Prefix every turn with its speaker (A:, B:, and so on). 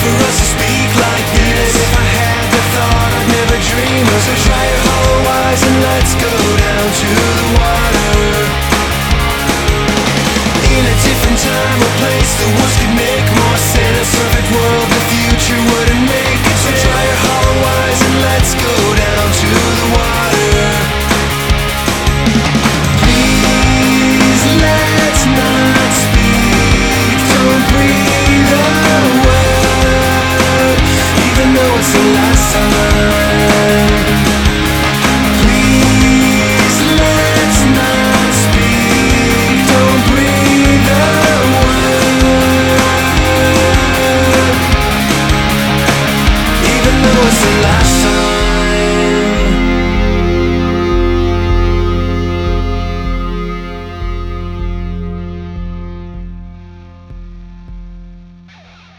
A: for us to speak like this. If I had the thought, I'd never dream of. So try your hollow eyes and let's go down to the water. In a different time or place, the words